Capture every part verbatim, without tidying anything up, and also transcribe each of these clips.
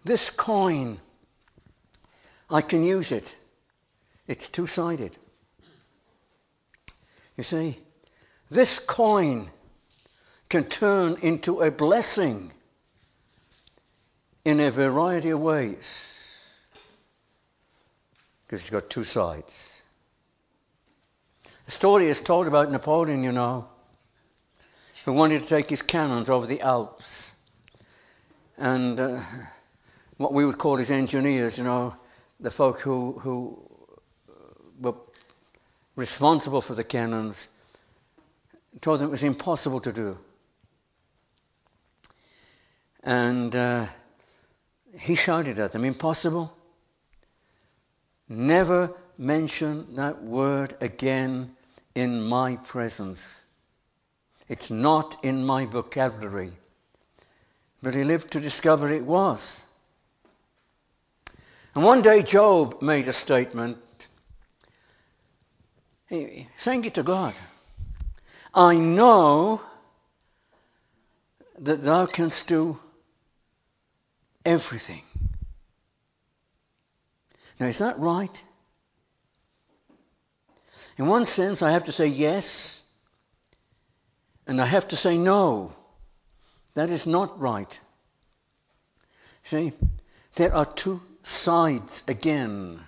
This coin, I can use it. It's two-sided. You see, this coin can turn into a blessing in a variety of ways. Because it's got two sides. The story is told about Napoleon, you know, who wanted to take his cannons over the Alps. And uh, what we would call his engineers, you know, the folk who, who were responsible for the cannons, told him it was impossible to do. And uh, he shouted at them, impossible? Never mention that word again in my presence. It's not in my vocabulary. But he lived to discover it was. And one day Job made a statement, he, saying it to God. I know that thou canst do everything. Now, is that right? In one sense, I have to say yes, and I have to say no. That is not right. See, there are two sides again.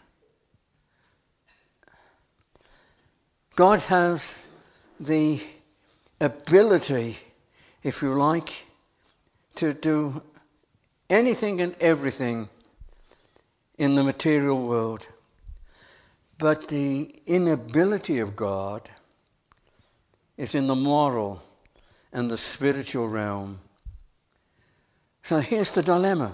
God has the ability, if you like, to do anything and everything in the material world. But the inability of God is in the moral and the spiritual realm. So here's the dilemma.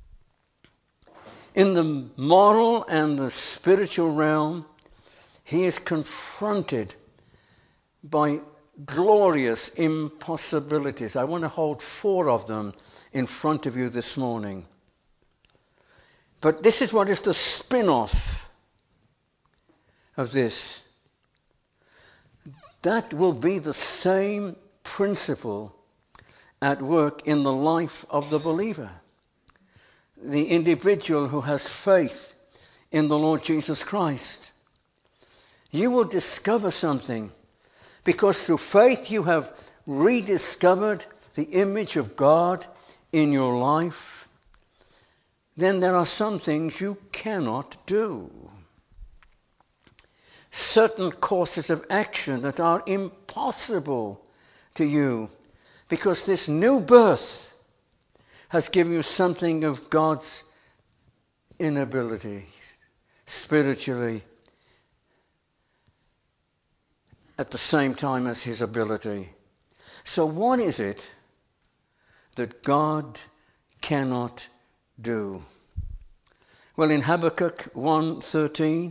In the moral and the spiritual realm, he is confronted by glorious impossibilities. I want to hold four of them in front of you this morning. But this is what is the spin-off of this. That will be the same principle at work in the life of the believer. The individual who has faith in the Lord Jesus Christ. You will discover something because through faith you have rediscovered the image of God in your life. Then there are some things you cannot do. Certain courses of action that are impossible to you because this new birth has given you something of God's inability spiritually at the same time as his ability. So what is it that God cannot do? Well, in Habakkuk one thirteen,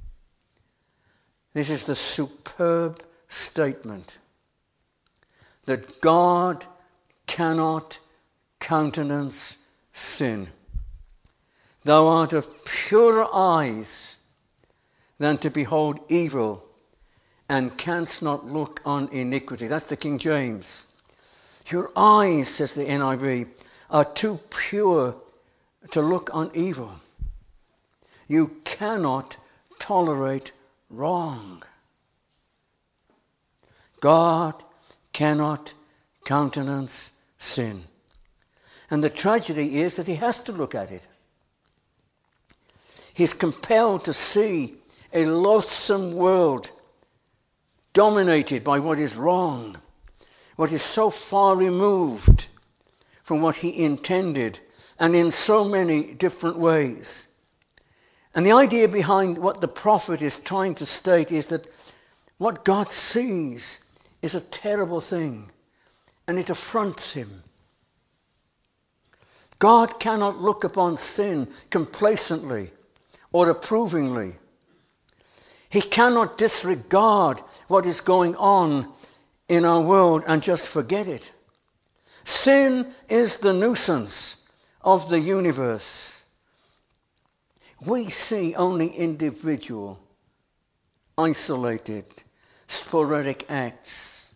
this is the superb statement that God cannot countenance sin. Thou art of purer eyes than to behold evil, and canst not look on iniquity. That's the King James. Your eyes, says the N I V, are too pure to look on evil. You cannot tolerate wrong. God cannot countenance sin. And the tragedy is that he has to look at it. He's compelled to see a loathsome world dominated by what is wrong, what is so far removed from what he intended, and in so many different ways. And the idea behind what the prophet is trying to state is that what God sees is a terrible thing, and it affronts him. God cannot look upon sin complacently or approvingly. He cannot disregard what is going on in our world and just forget it. Sin is the nuisance of the universe. We see only individual, isolated, sporadic acts,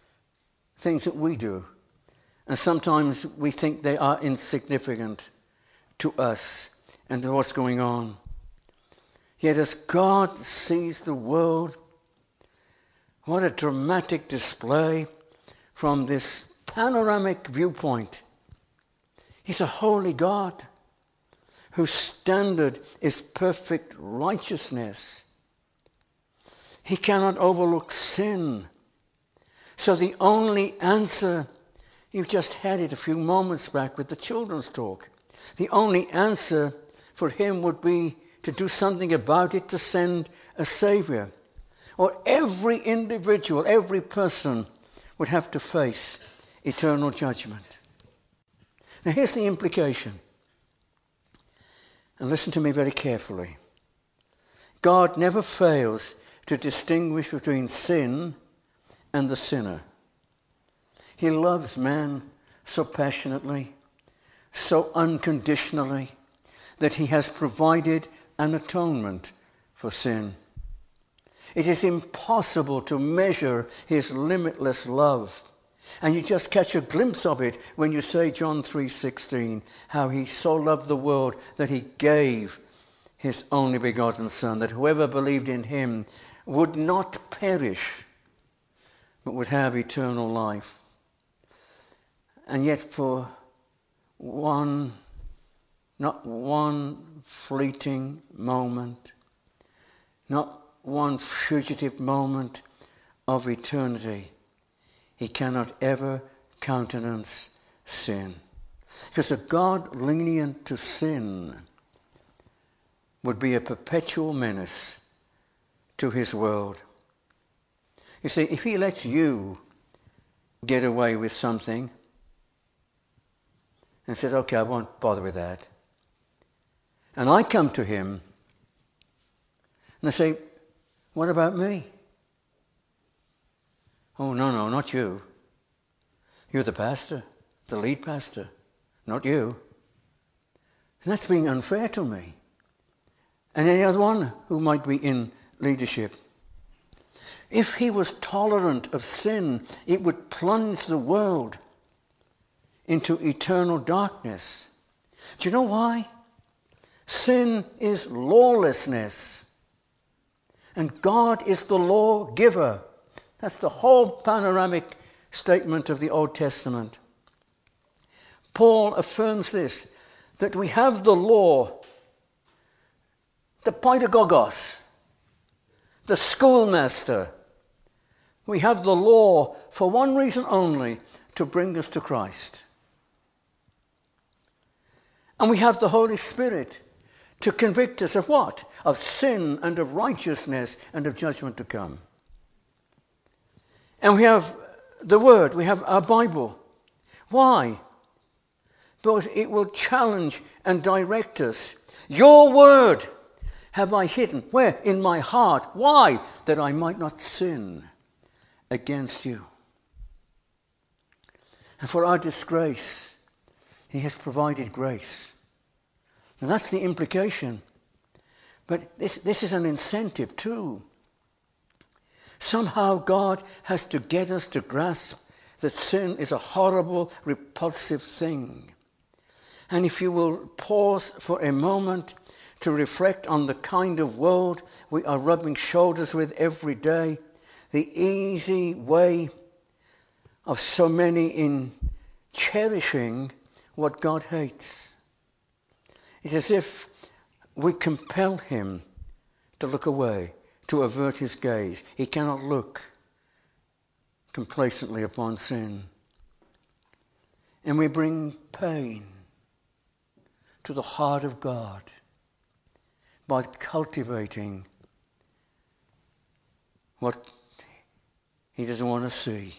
things that we do. And sometimes we think they are insignificant. to us and to what's going on. Yet as God sees the world, what a dramatic display from this panoramic viewpoint. He's a holy God whose standard is perfect righteousness. He cannot overlook sin. So the only answer, you've just had it a few moments back with the children's talk, the only answer for him would be to do something about it, to send a Savior. Or every individual, every person would have to face eternal judgment. Now here's the implication. And listen to me very carefully. God never fails to distinguish between sin and the sinner. He loves man so passionately, so unconditionally, that he has provided an atonement for sin. It is impossible to measure his limitless love. And you just catch a glimpse of it when you say John three sixteen, how he so loved the world that he gave his only begotten Son, that whoever believed in him would not perish, but would have eternal life. And yet for one, not one fleeting moment, not one fugitive moment of eternity, he cannot ever countenance sin. Because a God lenient to sin would be a perpetual menace to his world. You see, if he lets you get away with something and says, okay, I won't bother with that, and I come to him and I say, what about me? Oh, no, no, not you. You're the pastor, the lead pastor, not you. And that's being unfair to me. And any other one who might be in leadership. If he was tolerant of sin, it would plunge the world into eternal darkness. Do you know why? Sin is lawlessness. And God is the lawgiver. That's the whole panoramic statement of the Old Testament. Paul affirms this, that we have the law, the pedagogos, the schoolmaster. We have the law for one reason only, to bring us to Christ. And we have the Holy Spirit to convict us of what? Of sin and of righteousness and of judgment to come. And we have the Word, we have our Bible. Why? Because it will challenge and direct us. Your Word have I hidden. Where? In my heart. Why? That I might not sin against you. And for our disgrace, he has provided grace. Now that's the implication. But this, this is an incentive too. Somehow God has to get us to grasp that sin is a horrible, repulsive thing. And if you will pause for a moment to reflect on the kind of world we are rubbing shoulders with every day, the easy way of so many in cherishing what God hates. It's as if we compel him to look away, to avert his gaze. He cannot look complacently upon sin. And we bring pain to the heart of God by cultivating what he doesn't want to see.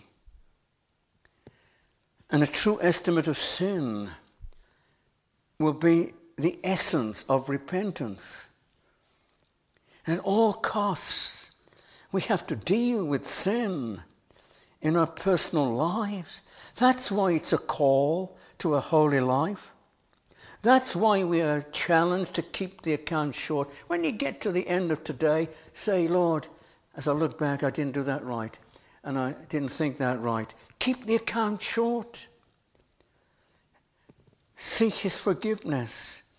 And a true estimate of sin will be the essence of repentance. At all costs, we have to deal with sin in our personal lives. That's why it's a call to a holy life. That's why we are challenged to keep the account short. When you get to the end of today, say, Lord, as I look back, I didn't do that right. And I didn't think that right. Keep the account short. Seek his forgiveness.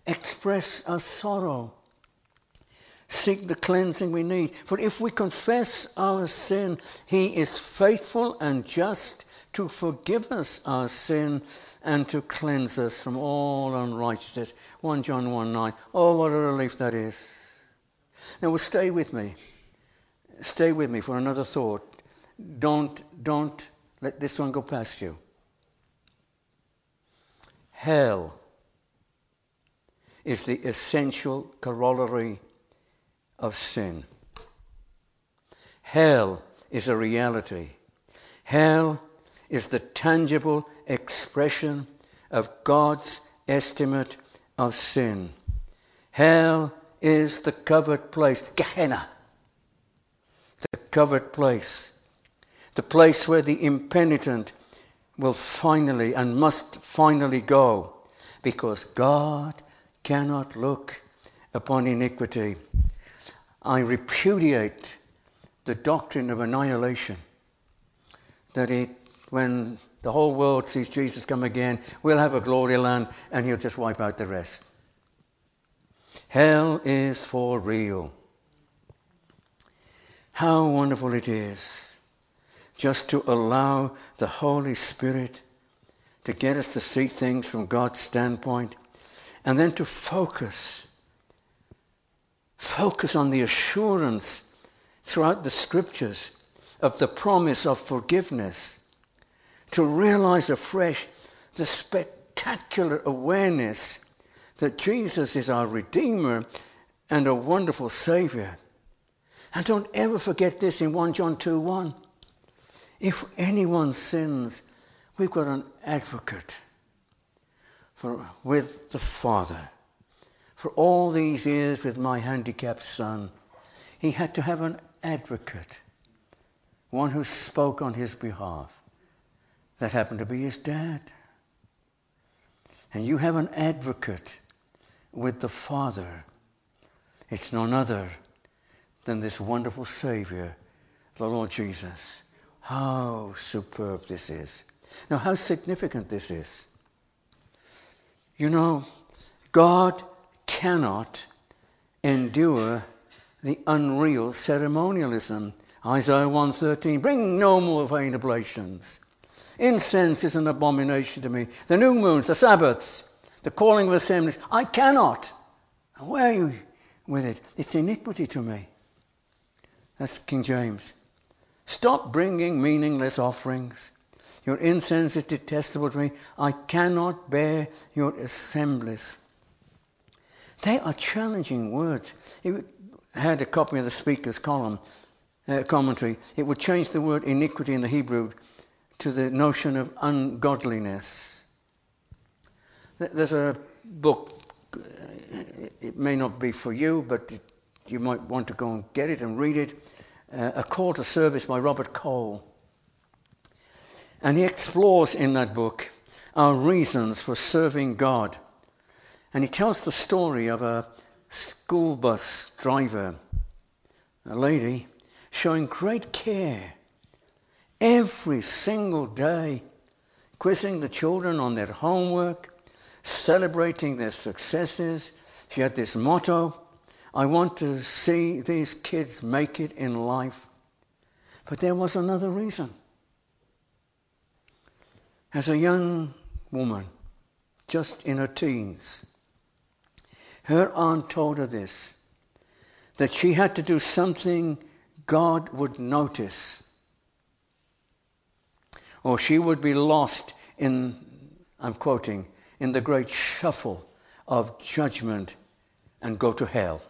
express our sorrow, seek the cleansing we need. For if we confess our sin, he is faithful and just to forgive us our sin and to cleanse us from all unrighteousness. First John one nine. Oh, what a relief that is. Now, well, stay with me. Stay with me for another thought. Don't, don't let this one go past you. Hell is the essential corollary of sin. Hell is a reality. Hell is the tangible expression of God's estimate of sin. Hell is the covered place, Gehenna, the covered place, the place where the impenitent will finally and must finally go, because God cannot look upon iniquity. I repudiate the doctrine of annihilation, that it, when the whole world sees Jesus come again, we'll have a glory land and he'll just wipe out the rest. Hell is for real. How wonderful it is just to allow the Holy Spirit to get us to see things from God's standpoint, and then to focus, focus on the assurance throughout the Scriptures of the promise of forgiveness, to realize afresh the spectacular awareness that Jesus is our Redeemer and a wonderful Savior. And don't ever forget this in First John two one. If anyone sins, we've got an advocate for, with the Father. For all these years with my handicapped son, he had to have an advocate, one who spoke on his behalf. That happened to be his dad. And you have an advocate with the Father. It's none other than this wonderful Savior, the Lord Jesus. How superb this is. Now, how significant this is. You know, God cannot endure the unreal ceremonialism. Isaiah one thirteen, bring no more vain oblations. Incense is an abomination to me. The new moons, the Sabbaths, the calling of assemblies, I cannot. Where are you with it? It's iniquity to me. That's King James. Stop bringing meaningless offerings. Your incense is detestable to me. I cannot bear your assemblies. They are challenging words. If I had a copy of the Speaker's column, uh, commentary, it would change the word iniquity in the Hebrew to the notion of ungodliness. There's a book, it may not be for you, but it, you might want to go and get it and read it, uh, A Call to Service by Robert Cole. And he explores in that book our reasons for serving God. And he tells the story of a school bus driver, a lady, showing great care every single day, quizzing the children on their homework, celebrating their successes. She had this motto, I want to see these kids make it in life. But there was another reason. As a young woman, just in her teens, her aunt told her this, that she had to do something God would notice, or she would be lost in, I'm quoting, in the great shuffle of judgment and go to hell.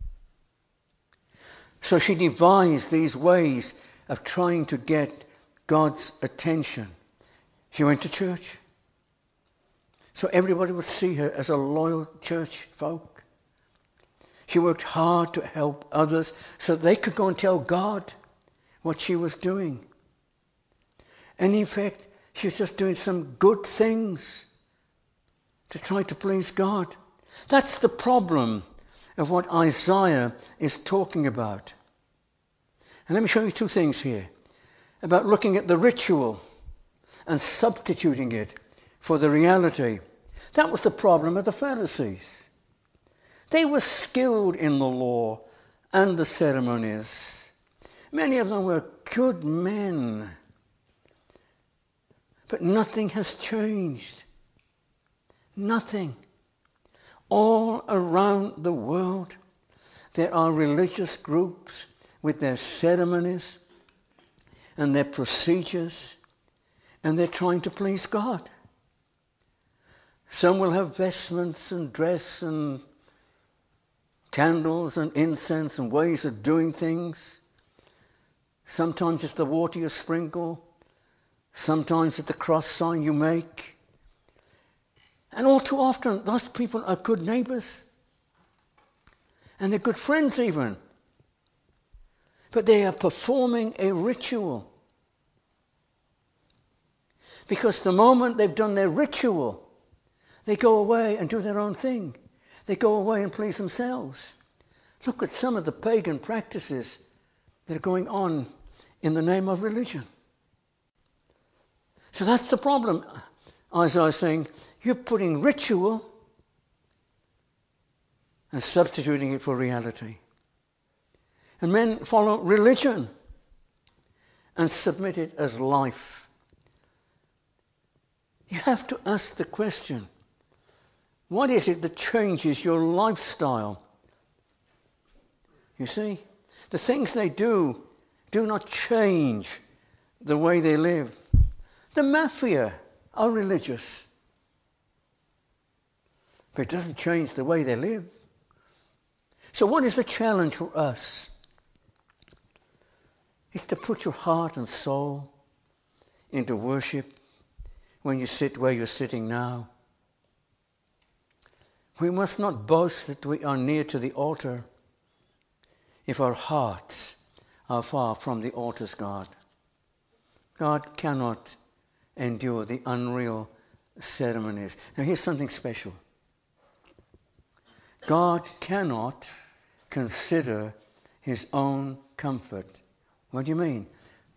So she devised these ways of trying to get God's attention. She went to church, so everybody would see her as a loyal church folk. She worked hard to help others so they could go and tell God what she was doing. And in fact, she was just doing some good things to try to please God. That's the problem of what Isaiah is talking about. And let me show you two things here about looking at the ritual and substituting it for the reality. That was the problem of the Pharisees. They were skilled in the law and the ceremonies. Many of them were good men. But nothing has changed. Nothing. All around the world, there are religious groups with their ceremonies and their procedures, and they're trying to please God. Some will have vestments and dress and candles and incense and ways of doing things. Sometimes it's the water you sprinkle. Sometimes it's the cross sign you make. And all too often, those people are good neighbors. And they're good friends even. But they are performing a ritual. Because the moment they've done their ritual, they go away and do their own thing. They go away and please themselves. Look at some of the pagan practices that are going on in the name of religion. So that's the problem. As I was saying, you're putting ritual and substituting it for reality. And men follow religion and submit it as life. You have to ask the question, what is it that changes your lifestyle? You see, the things they do do not change the way they live. The mafia are religious, but it doesn't change the way they live. So what is the challenge for us? It's to put your heart and soul into worship when you sit where you're sitting now. We must not boast that we are near to the altar if our hearts are far from the altar's God. God cannot endure the unreal ceremonies. Now here's something special. God cannot consider his own comfort. What do you mean?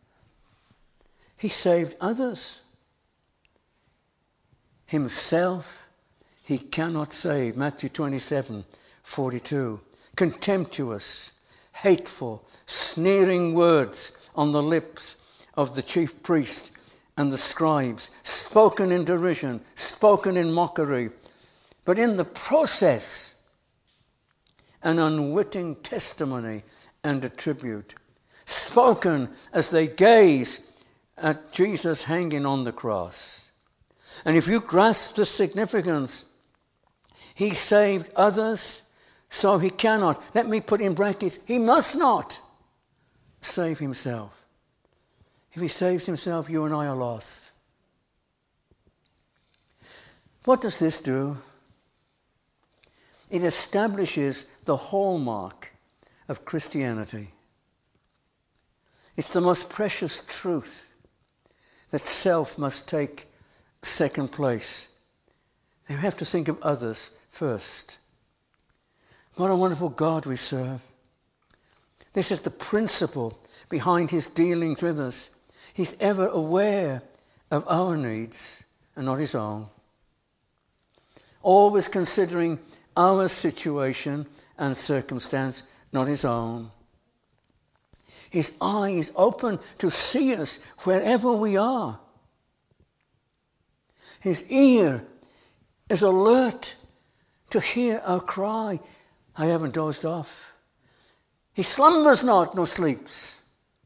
He saved others. Himself he cannot save. Matthew twenty-seven forty-two. Contemptuous, hateful, sneering words on the lips of the chief priest and the scribes, spoken in derision, spoken in mockery, but in the process, an unwitting testimony and a tribute, spoken as they gaze at Jesus hanging on the cross. And if you grasp the significance, he saved others, so he cannot, let me put in brackets, he must not save himself. If he saves himself, you and I are lost. What does this do? It establishes the hallmark of Christianity. It's the most precious truth that self must take second place. You have to think of others first. What a wonderful God we serve. This is the principle behind his dealings with us. He's ever aware of our needs and not his own. Always considering our situation and circumstance, not his own. His eye is open to see us wherever we are. His ear is alert to hear our cry, I haven't dozed off. He slumbers not, nor sleeps.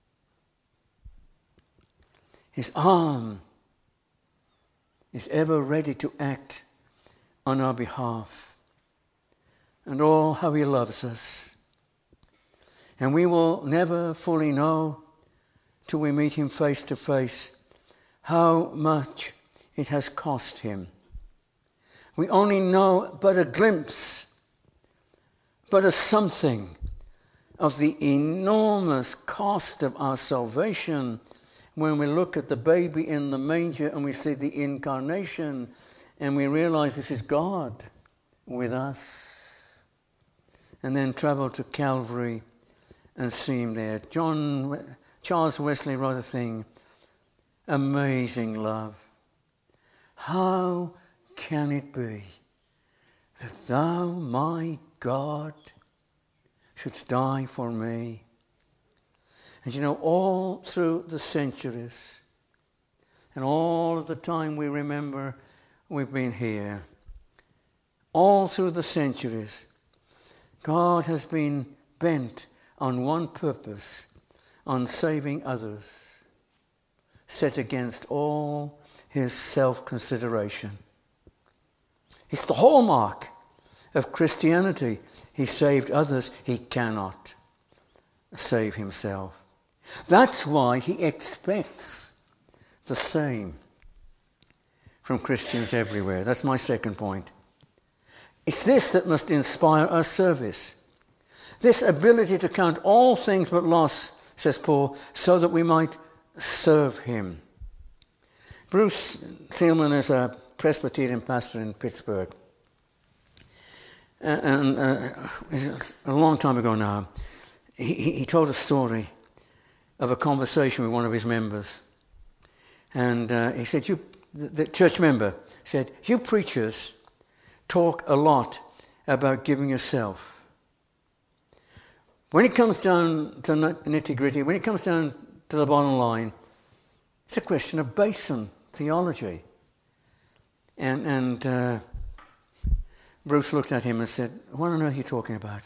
His arm is ever ready to act on our behalf. And oh, how he loves us. And we will never fully know till we meet him face to face how much it has cost him. We only know but a glimpse, but a something of the enormous cost of our salvation when we look at the baby in the manger and we see the incarnation and we realize this is God with us. And then travel to Calvary and see him there. John Charles Wesley wrote a thing, amazing love. How can it be that thou, my God, shouldst die for me. And you know, all through the centuries, and all of the time we remember we've been here, all through the centuries, God has been bent on one purpose, on saving others, set against all his self-consideration. It's the hallmark of Christianity. He saved others. He cannot save himself. That's why he expects the same from Christians everywhere. That's my second point. It's this that must inspire our service. This ability to count all things but loss, says Paul, so that we might serve him. Bruce Thielman is a Presbyterian pastor in Pittsburgh. And uh, a long time ago now, he, he told a story of a conversation with one of his members. And uh, he said, "You, the, the church member said, you preachers talk a lot about giving yourself. When it comes down to nitty-gritty, when it comes down to the bottom line, it's a question of basin theology." And, and uh, Bruce looked at him and said, "What on earth are you talking about?"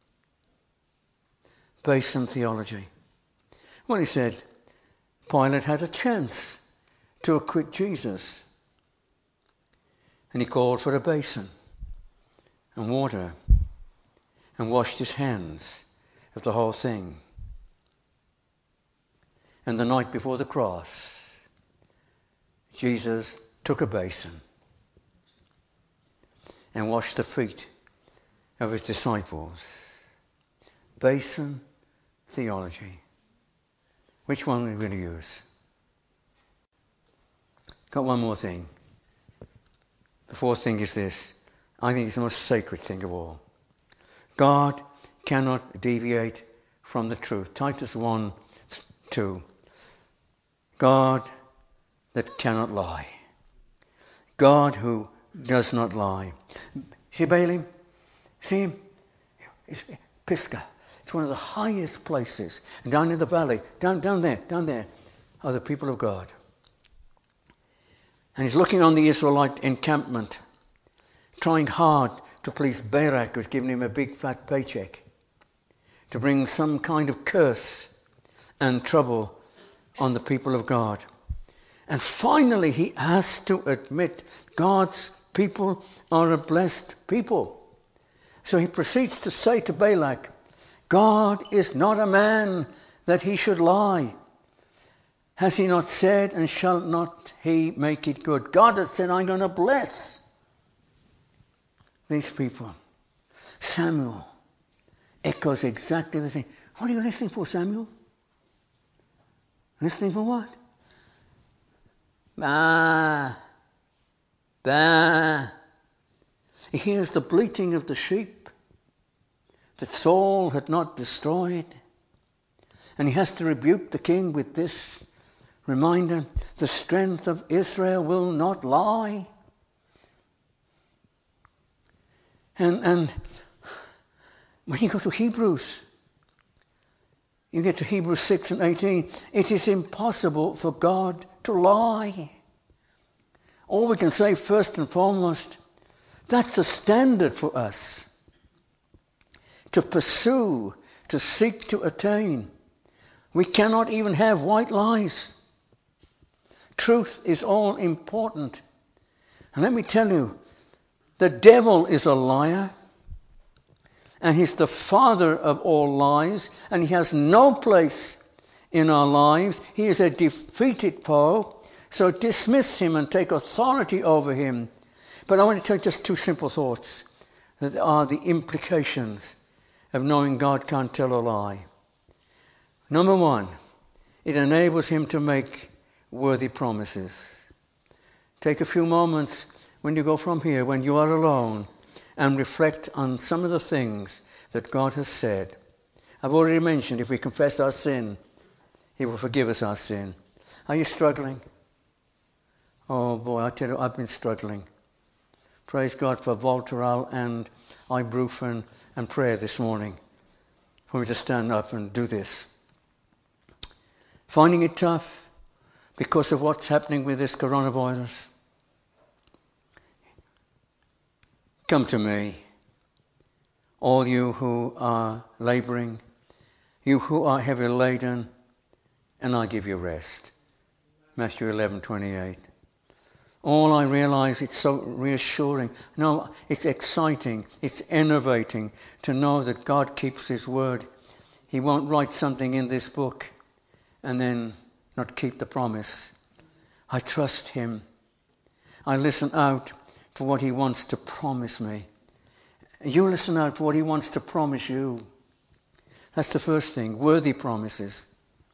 Basin theology. Well, he said, Pilate had a chance to acquit Jesus. And he called for a basin and water and washed his hands of the whole thing. And the night before the cross, Jesus took a basin and washed the feet of his disciples. Basin theology. Which one are we going to use? Got one more thing. The fourth thing is this. I think it's the most sacred thing of all. God cannot deviate from the truth. Titus one two. God that cannot lie. God who does not lie. See Balaam? See him? It's Pisgah. It's one of the highest places. And down in the valley, down, down there, down there, are the people of God. And he's looking on the Israelite encampment, trying hard to please Barak, who's given him a big fat paycheck, to bring some kind of curse and trouble on the people of God. And finally he has to admit God's people are a blessed people. So he proceeds to say to Balak, God is not a man that he should lie. Has he not said, and shall not he make it good? God has said, I'm going to bless these people. Samuel echoes exactly the same. What are you listening for, Samuel? Listening for what? Bah, bah. He hears the bleating of the sheep that Saul had not destroyed. And he has to rebuke the king with this reminder, the strength of Israel will not lie. And, and when you go to Hebrews, you get to Hebrews six and eighteen, it is impossible for God to lie. All we can say first and foremost, that's a standard for us. To pursue, to seek to attain. We cannot even have white lies. Truth is all important. And let me tell you, the devil is a liar. And he's the father of all lies. And he has no place in our lives. He is a defeated foe. So dismiss him and take authority over him. But I want to tell you just two simple thoughts that are the implications of knowing God can't tell a lie. Number one, it enables him to make worthy promises. Take a few moments when you go from here, when you are alone, and reflect on some of the things that God has said. I've already mentioned if we confess our sin, he will forgive us our sin. Are you struggling? Oh boy, I tell you, I've been struggling Praise God for Voltarol and ibuprofen and prayer this morning for me to stand up and do this. Finding it tough because of what's happening with this coronavirus? Come to me, all you who are laboring, you who are heavy laden, and I'll give you rest. Matthew eleven twenty-eight. All I realize, it's so reassuring. No, it's exciting. It's innovating to know that God keeps his word. He won't write something in this book and then not keep the promise. I trust him. I listen out for what he wants to promise me. You listen out for what he wants to promise you. That's the first thing. Worthy promises.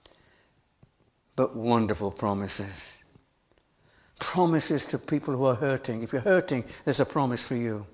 But wonderful promises. Promises to people who are hurting. If you're hurting, there's a promise for you.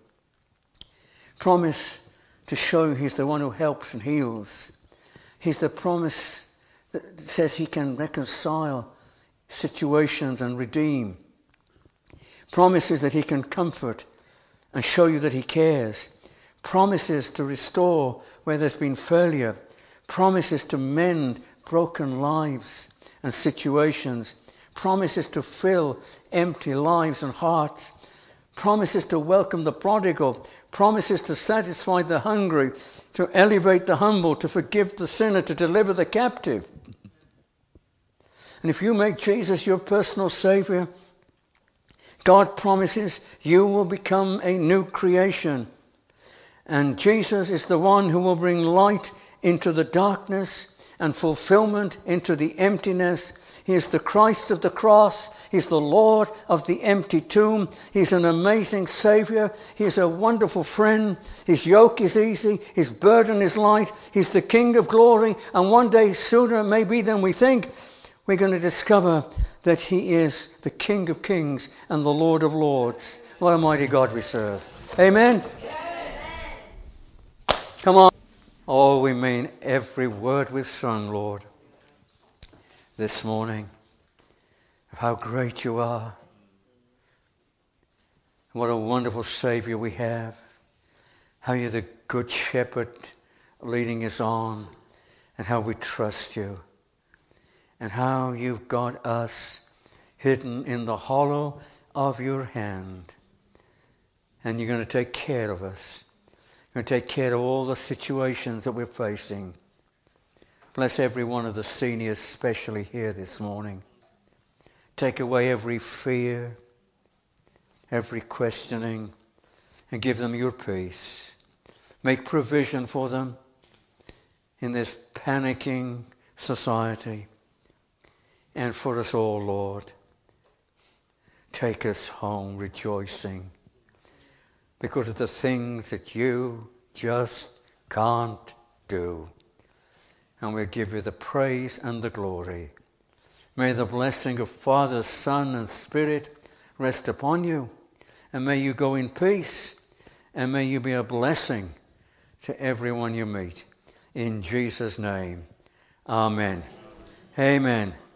Promise to show he's the one who helps and heals. He's the promise that says he can reconcile situations and redeem. Promises that he can comfort and show you that he cares. Promises to restore where there's been failure. Promises to mend broken lives and situations. Promises to fill empty lives and hearts. Promises to welcome the prodigal. Promises to satisfy the hungry, to elevate the humble, to forgive the sinner, to deliver the captive. And if you make Jesus your personal Savior, God promises you will become a new creation. And Jesus is the one who will bring light into the darkness and fulfillment into the emptiness. He is the Christ of the cross. He's the Lord of the empty tomb. He's an amazing Savior. He's a wonderful friend. His yoke is easy. His burden is light. He's the King of glory. And one day, sooner maybe than we think, we're going to discover that he is the King of kings and the Lord of lords. What a mighty God we serve. Amen? Come on. Oh, we mean every word we've sung, Lord, this morning, of how great you are. What a wonderful Savior we have. How you're the good shepherd leading us on, and how we trust you. And how you've got us hidden in the hollow of your hand. And you're going to take care of us. You're going to take care of all the situations that we're facing. Bless every one of the seniors, especially here this morning. Take away every fear, every questioning, and give them your peace. Make provision for them in this panicking society. And for us all, Lord, take us home rejoicing because of the things that you just can't do. And we give you the praise and the glory. May the blessing of Father, Son, and Spirit rest upon you. And may you go in peace. And may you be a blessing to everyone you meet. In Jesus' name, amen. Amen.